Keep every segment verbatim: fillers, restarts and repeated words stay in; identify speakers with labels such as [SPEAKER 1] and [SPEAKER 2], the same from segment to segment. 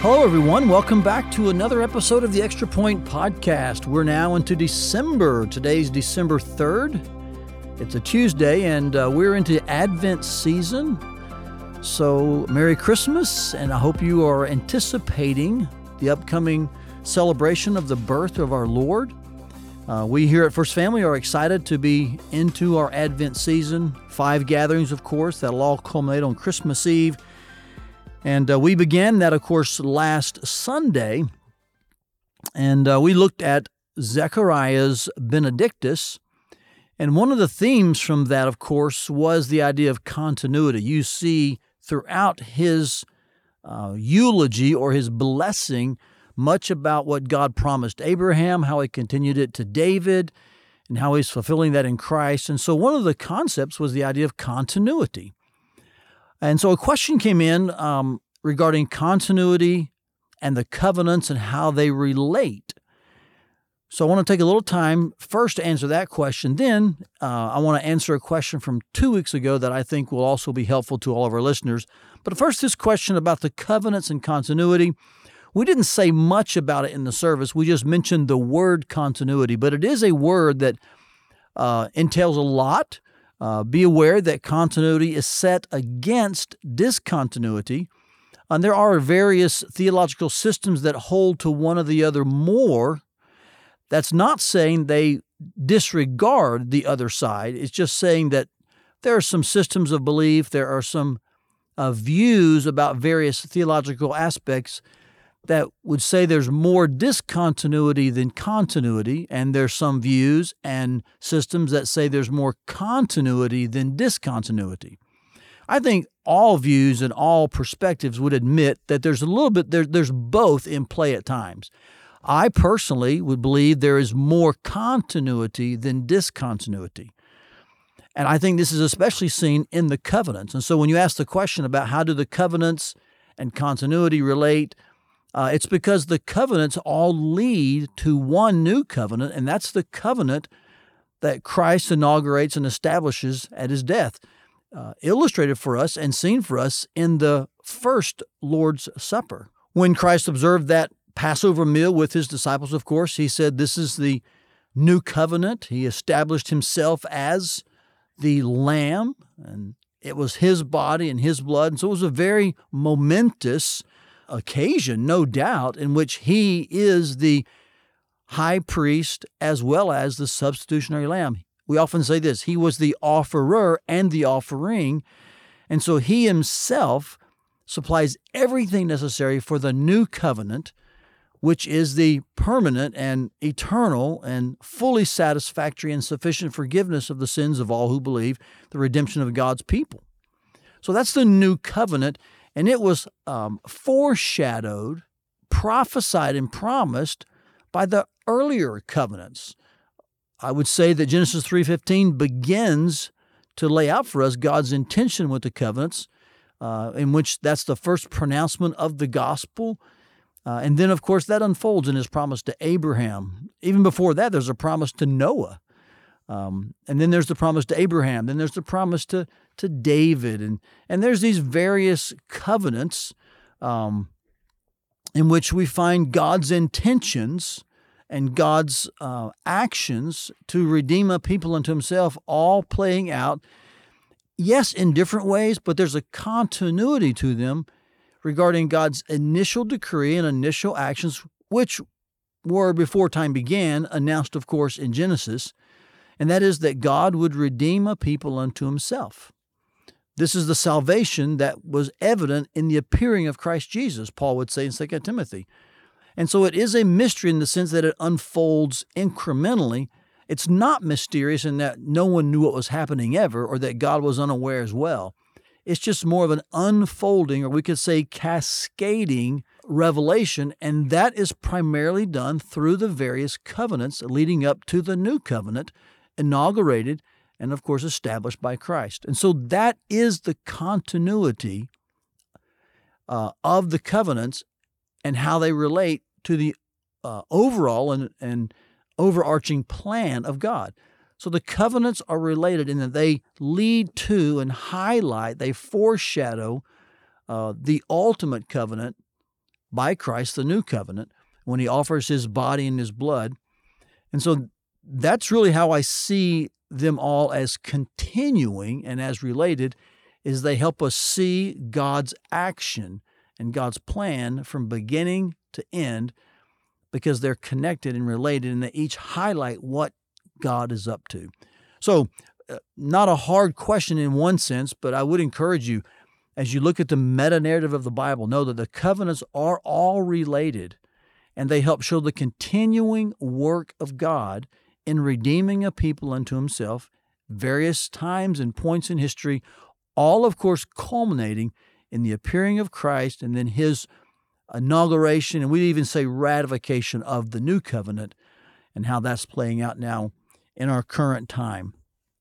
[SPEAKER 1] Hello, everyone. Welcome back to another episode of the Extra Point Podcast. We're now into December. Today's December third. It's a Tuesday, and uh, we're into Advent season. So, Merry Christmas, and I hope you are anticipating the upcoming celebration of the birth of our Lord. Uh, we here at First Family are excited to be into our Advent season. Five gatherings, of course, that'll all culminate on Christmas Eve. And uh, we began that, of course, last Sunday, and uh, we looked at Zechariah's Benedictus, and one of the themes from that, of course, was the idea of continuity. You see throughout his uh, eulogy or his blessing much about what God promised Abraham, how he continued it to David, and how he's fulfilling that in Christ. And so one of the concepts was the idea of continuity. And so a question came in um, regarding continuity and the covenants and how they relate. So I want to take a little time first to answer that question. Then uh, I want to answer a question from two weeks ago that I think will also be helpful to all of our listeners. But first, this question about the covenants and continuity. We didn't say much about it in the service. We just mentioned the word continuity, but it is a word that uh, entails a lot. Uh, be aware that continuity is set against discontinuity. And there are various theological systems that hold to one or the other more. That's not saying they disregard the other side. It's just saying that there are some systems of belief, there are some uh, views about various theological aspects that would say there's more discontinuity than continuity, and there's some views and systems that say there's more continuity than discontinuity. I think all views and all perspectives would admit that there's a little bit, there, there's both in play at times. I personally would believe there is more continuity than discontinuity. And I think this is especially seen in the covenants. And so when you ask the question about how do the covenants and continuity relate, Uh, it's because the covenants all lead to one new covenant, and that's the covenant that Christ inaugurates and establishes at his death, uh, illustrated for us and seen for us in the first Lord's Supper. When Christ observed that Passover meal with his disciples, of course, he said, this is the new covenant. He established himself as the Lamb, and it was his body and his blood, and so it was a very momentous occasion, no doubt, in which he is the high priest as well as the substitutionary lamb. We often say this, he was the offerer and the offering, and so he himself supplies everything necessary for the new covenant, which is the permanent and eternal and fully satisfactory and sufficient forgiveness of the sins of all who believe, the redemption of God's people. So that's the new covenant. And it was um, foreshadowed, prophesied, and promised by the earlier covenants. I would say that Genesis three fifteen begins to lay out for us God's intention with the covenants, uh, in which that's the first pronouncement of the gospel. Uh, and then, of course, that unfolds in his promise to Abraham. Even before that, there's a promise to Noah. Um, and then there's the promise to Abraham. Then there's the promise to to David. And, and there's these various covenants um, in which we find God's intentions and God's uh, actions to redeem a people unto himself all playing out, yes, in different ways, but there's a continuity to them regarding God's initial decree and initial actions, which were, before time began, announced, of course, in Genesis. And that is that God would redeem a people unto himself. This is the salvation that was evident in the appearing of Christ Jesus, Paul would say in Second Timothy. And so it is a mystery in the sense that it unfolds incrementally. It's not mysterious in that no one knew what was happening ever or that God was unaware as well. It's just more of an unfolding, or we could say cascading revelation, and that is primarily done through the various covenants leading up to the new covenant, inaugurated and, of course, established by Christ. And so that is the continuity uh, of the covenants and how they relate to the uh, overall and, and overarching plan of God. So the covenants are related in that they lead to and highlight, they foreshadow uh, the ultimate covenant by Christ, the new covenant, when he offers his body and his blood. And so that's really how I see them all as continuing and as related, is they help us see God's action and God's plan from beginning to end, because they're connected and related, and they each highlight what God is up to. So, uh, not a hard question in one sense, but I would encourage you, as you look at the meta-narrative of the Bible, know that the covenants are all related, and they help show the continuing work of God in redeeming a people unto himself, various times and points in history, all, of course, culminating in the appearing of Christ and then his inauguration, and we even say ratification of the new covenant, and how that's playing out now in our current time.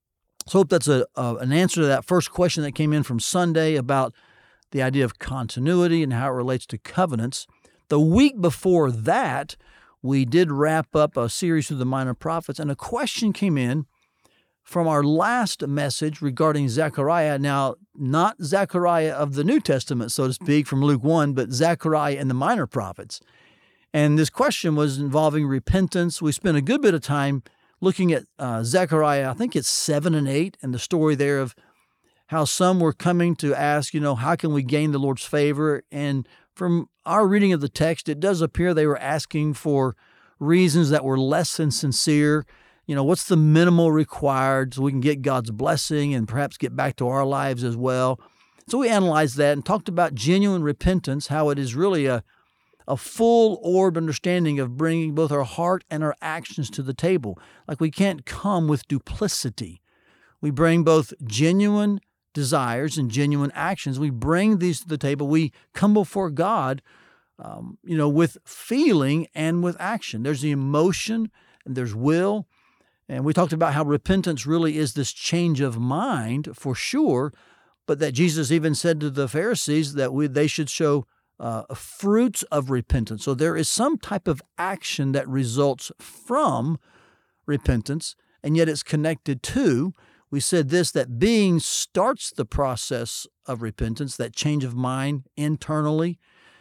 [SPEAKER 1] So I hope that's a, a an answer to that first question that came in from Sunday about the idea of continuity and how it relates to covenants. The week before that, we did wrap up a series through the Minor Prophets, and a question came in from our last message regarding Zechariah. Now, not Zechariah of the New Testament, so to speak, from Luke one, but Zechariah and the Minor Prophets. And this question was involving repentance. We spent a good bit of time looking at uh, Zechariah, I think it's seven and eight, and the story there of how some were coming to ask, you know, how can we gain the Lord's favor? And from our reading of the text, it does appear they were asking for reasons that were less than sincere. You know, what's the minimal required so we can get God's blessing and perhaps get back to our lives as well? So we analyzed that and talked about genuine repentance, how it is really a, a full-orbed understanding of bringing both our heart and our actions to the table. Like, we can't come with duplicity. We bring both genuine desires and genuine actions. We bring these to the table. We come before God, um, you know, with feeling and with action. There's the emotion and there's will. And we talked about how repentance really is this change of mind, for sure, but that Jesus even said to the Pharisees that we they should show uh, fruits of repentance. So there is some type of action that results from repentance, and yet it's connected to, we said this, that being starts the process of repentance, that change of mind internally,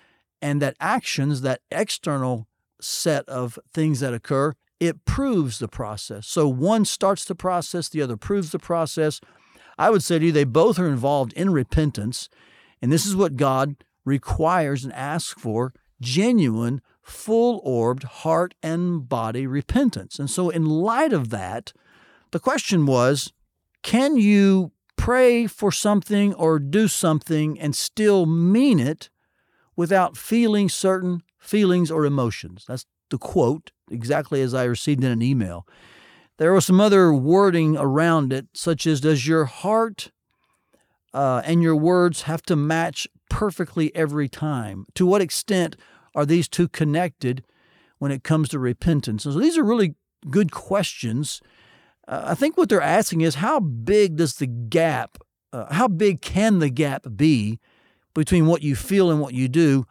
[SPEAKER 1] and that actions, that external set of things that occur, it proves the process. So one starts the process, the other proves the process. I would say to you, they both are involved in repentance, and this is what God requires and asks for, genuine, full-orbed heart and body repentance. And so in light of that, the question was, can you pray for something or do something and still mean it without feeling certain feelings or emotions? That's the quote, exactly as I received in an email. There was some other wording around it, such as, does your heart uh, and your words have to match perfectly every time? To what extent are these two connected when it comes to repentance? And so these are really good questions. Uh, I think what they're asking is, how big does the gap, uh, how big can the gap be between what you feel and what you do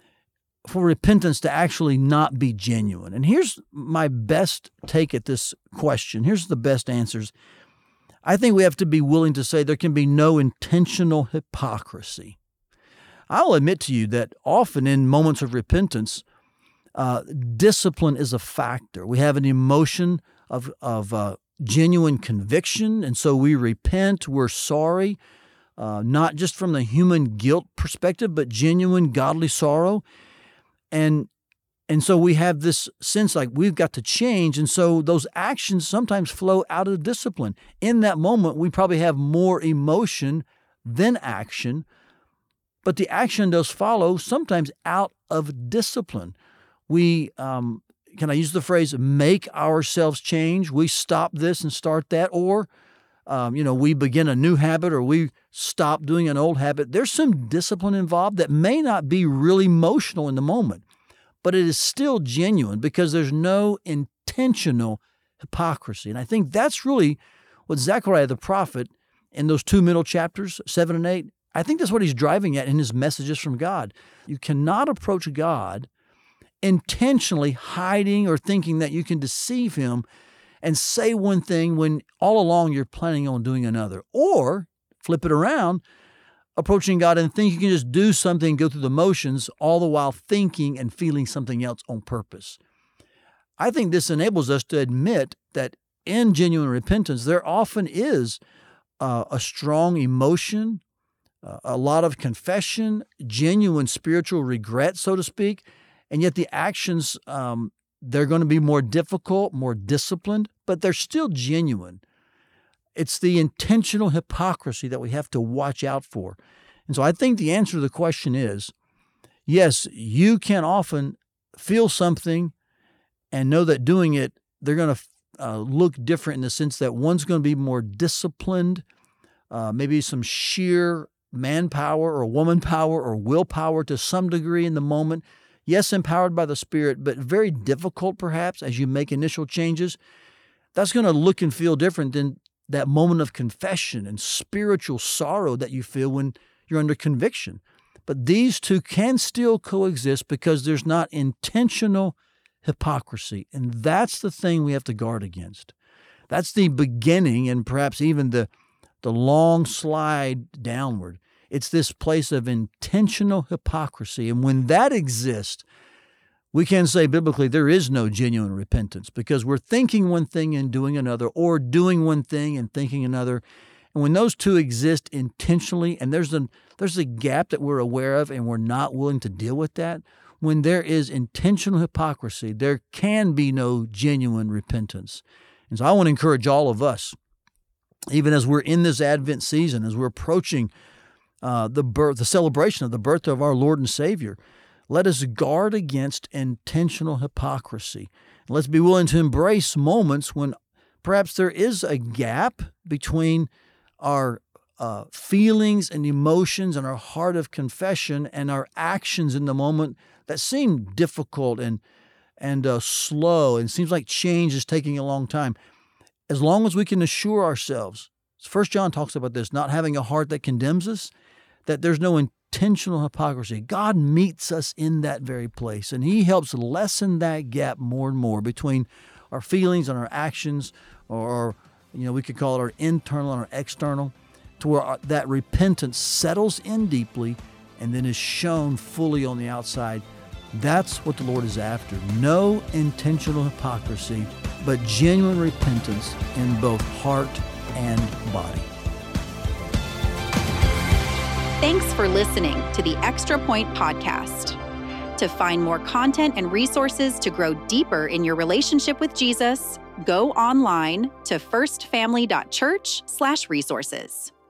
[SPEAKER 1] for repentance to actually not be genuine? And here's my best take at this question. Here's the best answers. I think we have to be willing to say there can be no intentional hypocrisy. I'll admit to you that often in moments of repentance, uh, discipline is a factor. We have an emotion of, of uh, genuine conviction, and so we repent, we're sorry, uh, not just from the human guilt perspective, but genuine godly sorrow. And and so we have this sense like we've got to change, and so those actions sometimes flow out of discipline. In that moment, we probably have more emotion than action, but the action does follow sometimes out of discipline. We, um, can I use the phrase, make ourselves change? We stop this and start that, or Um, you know, we begin a new habit or we stop doing an old habit. There's some discipline involved that may not be really emotional in the moment, but it is still genuine because there's no intentional hypocrisy. And I think that's really what Zechariah the prophet in those two middle chapters, seven and eight, I think that's what he's driving at in his messages from God. You cannot approach God intentionally hiding or thinking that you can deceive him and say one thing when all along you're planning on doing another. Or, flip it around, approaching God and think you can just do something, go through the motions, all the while thinking and feeling something else on purpose. I think this enables us to admit that in genuine repentance, there often is uh, a strong emotion, uh, a lot of confession, genuine spiritual regret, so to speak, and yet the actions, um, they're going to be more difficult, more disciplined, but they're still genuine. It's the intentional hypocrisy that we have to watch out for. And so I think the answer to the question is, yes, you can often feel something and know that doing it, they're going to uh, look different in the sense that one's going to be more disciplined, uh, maybe some sheer manpower or woman power or willpower to some degree in the moment. Yes, empowered by the Spirit, but very difficult perhaps as you make initial changes. That's going to look and feel different than that moment of confession and spiritual sorrow that you feel when you're under conviction. But these two can still coexist because there's not intentional hypocrisy. And that's the thing we have to guard against. That's the beginning and perhaps even the, the long slide downward. It's this place of intentional hypocrisy. And when that exists, we can say biblically there is no genuine repentance because we're thinking one thing and doing another, or doing one thing and thinking another. And when those two exist intentionally, and there's a, there's a gap that we're aware of and we're not willing to deal with that, when there is intentional hypocrisy, there can be no genuine repentance. And so I want to encourage all of us, even as we're in this Advent season, as we're approaching uh, the birth, the celebration of the birth of our Lord and Savior, let us guard against intentional hypocrisy. Let's be willing to embrace moments when perhaps there is a gap between our uh, feelings and emotions and our heart of confession and our actions in the moment that seem difficult and and uh, slow, and seems like change is taking a long time. As long as we can assure ourselves, First John talks about this, not having a heart that condemns us, that there's no intentional hypocrisy. God meets us in that very place, and He helps lessen that gap more and more between our feelings and our actions, or, you know, we could call it our internal and our external, to where our, that repentance settles in deeply and then is shown fully on the outside. That's what the Lord is after. No intentional hypocrisy, but genuine repentance in both heart and body.
[SPEAKER 2] Thanks for listening to the Extra Point Podcast. To find more content and resources to grow deeper in your relationship with Jesus, go online to firstfamily dot church slash resources.